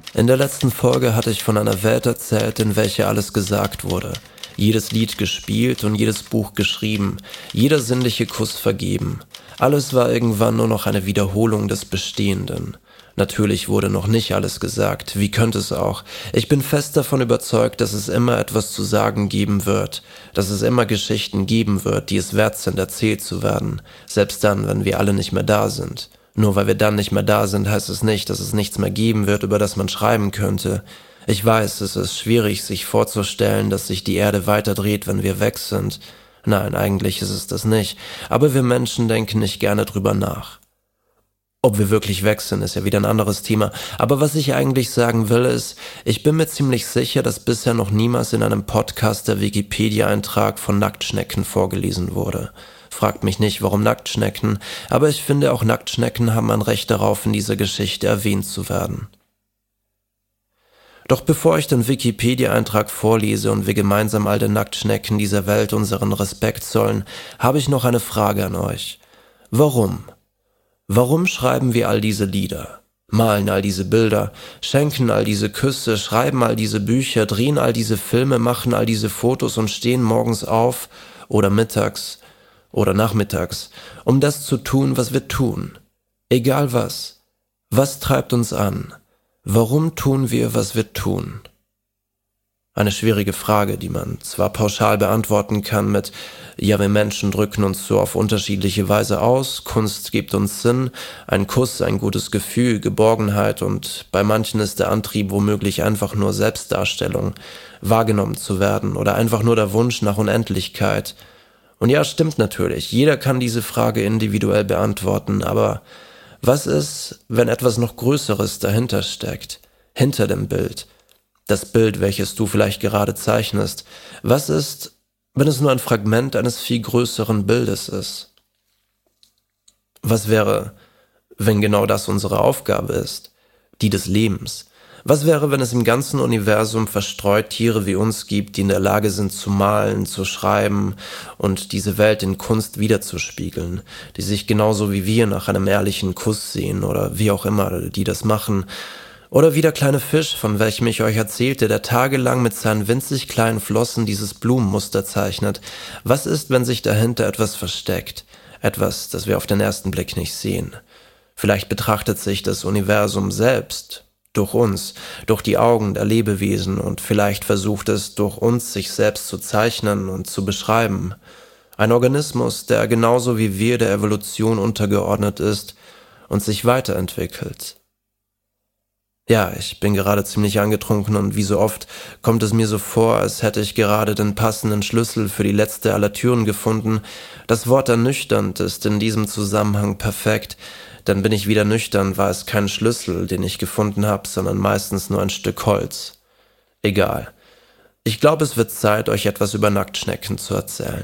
In der letzten Folge hatte ich von einer Welt erzählt, in welcher alles gesagt wurde. Jedes Lied gespielt und jedes Buch geschrieben, jeder sinnliche Kuss vergeben. Alles war irgendwann nur noch eine Wiederholung des Bestehenden. Natürlich wurde noch nicht alles gesagt, wie könnte es auch? Ich bin fest davon überzeugt, dass es immer etwas zu sagen geben wird, dass es immer Geschichten geben wird, die es wert sind, erzählt zu werden, selbst dann, wenn wir alle nicht mehr da sind. Nur weil wir dann nicht mehr da sind, heißt es nicht, dass es nichts mehr geben wird, über das man schreiben könnte. Ich weiß, es ist schwierig, sich vorzustellen, dass sich die Erde weiter dreht, wenn wir weg sind. Nein, eigentlich ist es das nicht, aber wir Menschen denken nicht gerne drüber nach. Ob wir wirklich weg sind, ist ja wieder ein anderes Thema. Aber was ich eigentlich sagen will, ist, ich bin mir ziemlich sicher, dass bisher noch niemals in einem Podcast der Wikipedia-Eintrag von Nacktschnecken vorgelesen wurde. Fragt mich nicht, warum Nacktschnecken, aber ich finde, auch Nacktschnecken haben ein Recht darauf, in dieser Geschichte erwähnt zu werden. Doch bevor ich den Wikipedia-Eintrag vorlese und wir gemeinsam all den Nacktschnecken dieser Welt unseren Respekt zollen, habe ich noch eine Frage an euch. Warum? Warum schreiben wir all diese Lieder, malen all diese Bilder, schenken all diese Küsse, schreiben all diese Bücher, drehen all diese Filme, machen all diese Fotos und stehen morgens auf oder mittags oder nachmittags, um das zu tun, was wir tun? Egal was. Was treibt uns an? Warum tun wir, was wir tun? Eine schwierige Frage, die man zwar pauschal beantworten kann mit „Ja, wir Menschen drücken uns so auf unterschiedliche Weise aus, Kunst gibt uns Sinn, ein Kuss, ein gutes Gefühl, Geborgenheit und bei manchen ist der Antrieb womöglich einfach nur Selbstdarstellung, wahrgenommen zu werden oder einfach nur der Wunsch nach Unendlichkeit." Und ja, stimmt natürlich, jeder kann diese Frage individuell beantworten, aber was ist, wenn etwas noch Größeres dahinter steckt, hinter dem Bild? Das Bild, welches du vielleicht gerade zeichnest. Was ist, wenn es nur ein Fragment eines viel größeren Bildes ist? Was wäre, wenn genau das unsere Aufgabe ist, die des Lebens? Was wäre, wenn es im ganzen Universum verstreut Tiere wie uns gibt, die in der Lage sind zu malen, zu schreiben und diese Welt in Kunst wiederzuspiegeln, die sich genauso wie wir nach einem ehrlichen Kuss sehen oder wie auch immer die das machen? Oder wie der kleine Fisch, von welchem ich euch erzählte, der tagelang mit seinen winzig kleinen Flossen dieses Blumenmuster zeichnet. Was ist, wenn sich dahinter etwas versteckt? Etwas, das wir auf den ersten Blick nicht sehen. Vielleicht betrachtet sich das Universum selbst durch uns, durch die Augen der Lebewesen und vielleicht versucht es durch uns, sich selbst zu zeichnen und zu beschreiben. Ein Organismus, der genauso wie wir der Evolution untergeordnet ist und sich weiterentwickelt. Ja, ich bin gerade ziemlich angetrunken und wie so oft kommt es mir so vor, als hätte ich gerade den passenden Schlüssel für die letzte aller Türen gefunden. Das Wort ernüchternd ist in diesem Zusammenhang perfekt. Dann bin ich wieder nüchtern, war es kein Schlüssel, den ich gefunden habe, sondern meistens nur ein Stück Holz. Egal. Ich glaube, es wird Zeit, euch etwas über Nacktschnecken zu erzählen.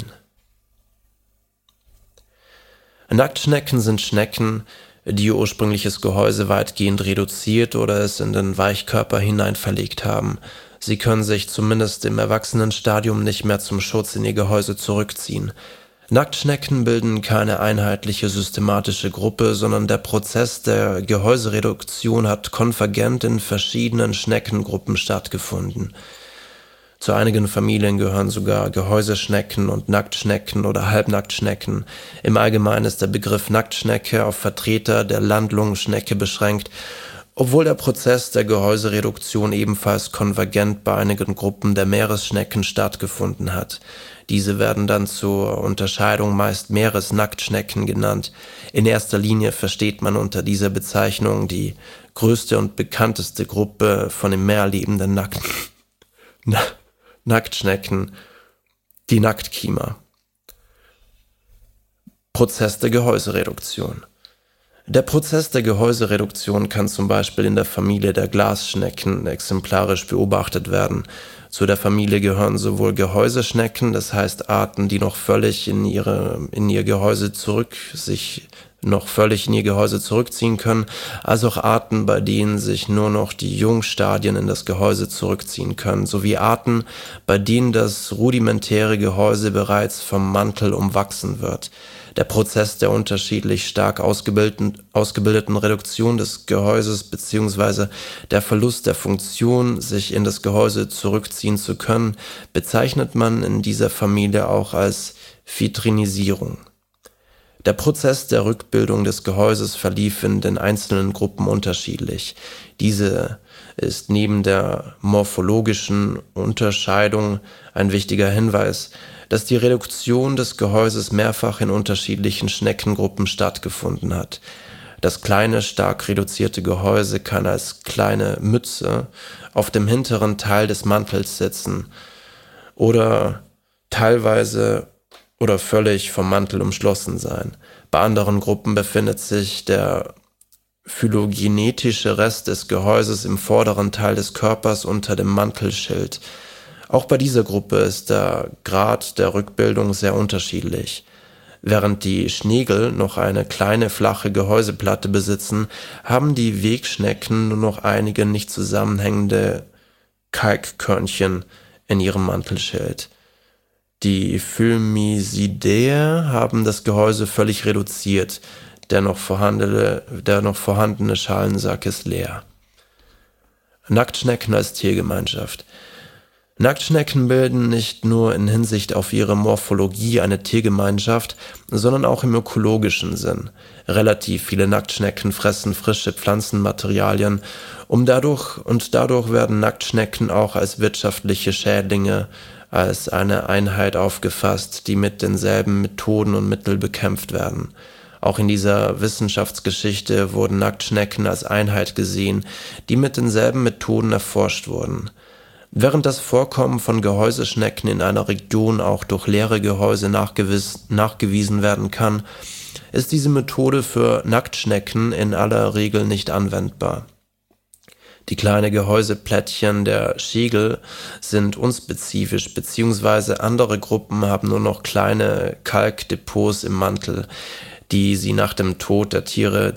Nacktschnecken sind Schnecken, die ihr ursprüngliches Gehäuse weitgehend reduziert oder es in den Weichkörper hinein verlegt haben. Sie können sich zumindest im Erwachsenenstadium nicht mehr zum Schutz in ihr Gehäuse zurückziehen. Nacktschnecken bilden keine einheitliche systematische Gruppe, sondern der Prozess der Gehäusereduktion hat konvergent in verschiedenen Schneckengruppen stattgefunden. Zu einigen Familien gehören sogar Gehäuseschnecken und Nacktschnecken oder Halbnacktschnecken. Im Allgemeinen ist der Begriff Nacktschnecke auf Vertreter der Landlungenschnecke beschränkt, obwohl der Prozess der Gehäusereduktion ebenfalls konvergent bei einigen Gruppen der Meeresschnecken stattgefunden hat. Diese werden dann zur Unterscheidung meist Meeresnacktschnecken genannt. In erster Linie versteht man unter dieser Bezeichnung die größte und bekannteste Gruppe von im Meer lebenden Nacktschnecken, die Nacktkiemer. Prozess der Gehäusereduktion. Der Prozess der Gehäusereduktion kann zum Beispiel in der Familie der Glasschnecken exemplarisch beobachtet werden. Zu der Familie gehören sowohl Gehäuseschnecken, das heißt Arten, die noch völlig in ihr Gehäuse zurückziehen können, als auch Arten, bei denen sich nur noch die Jungstadien in das Gehäuse zurückziehen können, sowie Arten, bei denen das rudimentäre Gehäuse bereits vom Mantel umwachsen wird. Der Prozess der unterschiedlich stark ausgebildeten Reduktion des Gehäuses bzw. der Verlust der Funktion, sich in das Gehäuse zurückziehen zu können, bezeichnet man in dieser Familie auch als Vitrinisierung. Der Prozess der Rückbildung des Gehäuses verlief in den einzelnen Gruppen unterschiedlich. Diese ist neben der morphologischen Unterscheidung ein wichtiger Hinweis, dass die Reduktion des Gehäuses mehrfach in unterschiedlichen Schneckengruppen stattgefunden hat. Das kleine, stark reduzierte Gehäuse kann als kleine Mütze auf dem hinteren Teil des Mantels sitzen oder teilweise oder völlig vom Mantel umschlossen sein. Bei anderen Gruppen befindet sich der phylogenetische Rest des Gehäuses im vorderen Teil des Körpers unter dem Mantelschild. Auch bei dieser Gruppe ist der Grad der Rückbildung sehr unterschiedlich. Während die Schnegel noch eine kleine flache Gehäuseplatte besitzen, haben die Wegschnecken nur noch einige nicht zusammenhängende Kalkkörnchen in ihrem Mantelschild. Die Filmisidae haben das Gehäuse völlig reduziert, der noch vorhandene Schalensack ist leer. Nacktschnecken als Tiergemeinschaft. Nacktschnecken bilden nicht nur in Hinsicht auf ihre Morphologie eine Tiergemeinschaft, sondern auch im ökologischen Sinn. Relativ viele Nacktschnecken fressen frische Pflanzenmaterialien dadurch werden Nacktschnecken auch als wirtschaftliche Schädlinge, als eine Einheit aufgefasst, die mit denselben Methoden und Mitteln bekämpft werden. Auch in dieser Wissenschaftsgeschichte wurden Nacktschnecken als Einheit gesehen, die mit denselben Methoden erforscht wurden. Während das Vorkommen von Gehäuseschnecken in einer Region auch durch leere Gehäuse nachgewiesen werden kann, ist diese Methode für Nacktschnecken in aller Regel nicht anwendbar. Die kleinen Gehäuseplättchen der Schägel sind unspezifisch, beziehungsweise andere Gruppen haben nur noch kleine Kalkdepots im Mantel, die sich nach dem Tod der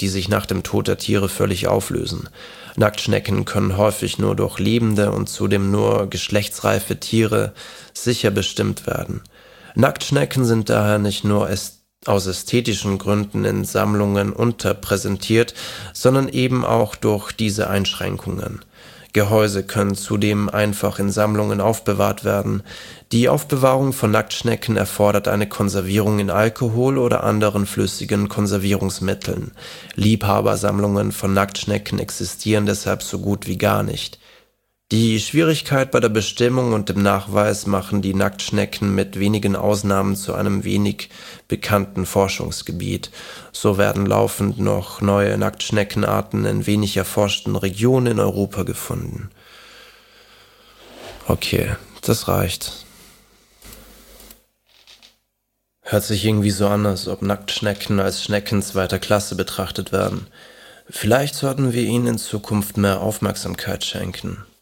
Tiere völlig auflösen. Nacktschnecken können häufig nur durch lebende und zudem nur geschlechtsreife Tiere sicher bestimmt werden. Nacktschnecken sind daher nicht nur aus ästhetischen Gründen in Sammlungen unterpräsentiert, sondern eben auch durch diese Einschränkungen. Gehäuse können zudem einfach in Sammlungen aufbewahrt werden. Die Aufbewahrung von Nacktschnecken erfordert eine Konservierung in Alkohol oder anderen flüssigen Konservierungsmitteln. Liebhabersammlungen von Nacktschnecken existieren deshalb so gut wie gar nicht. Die Schwierigkeit bei der Bestimmung und dem Nachweis machen die Nacktschnecken mit wenigen Ausnahmen zu einem wenig bekannten Forschungsgebiet. So werden laufend noch neue Nacktschneckenarten in wenig erforschten Regionen in Europa gefunden. Okay, das reicht. Hört sich irgendwie so an, als ob Nacktschnecken als Schnecken zweiter Klasse betrachtet werden. Vielleicht sollten wir ihnen in Zukunft mehr Aufmerksamkeit schenken.